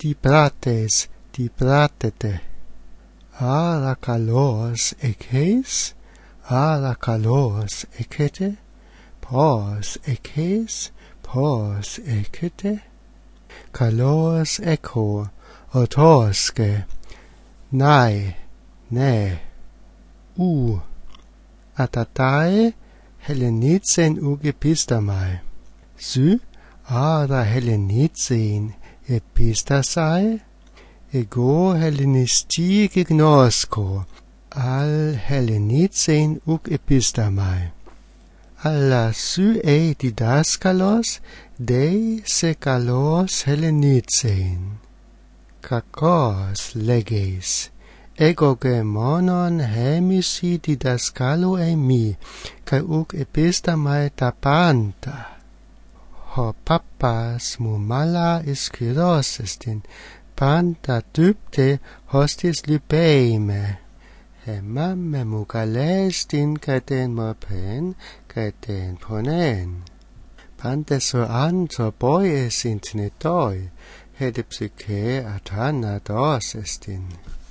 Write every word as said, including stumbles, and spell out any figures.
dibrates, dibratete. Arakalos ekes, arakalos ekete, pos ekes, pos ekete, kalos eko, otoske, nai, ne, u, atatae, Hellenitsen ugepistamai. Sy, ara Hellenitsen epistasai, ego Hellenisti gignosko, al Hellenitsen ug epistamai. Alla sy e didaskalos, dei sekalos Hellenitsen. Kakos leges, ego gemonon hemisi didaskalo emi, kai ug epistamai tapanta. Ho papas mumala iskiros estin, panta typte hostis lypeime. Hemma me mugalestin katen mopen, katen ponen. Pante so an so boy esint netoi, hede psyche atana dos estin.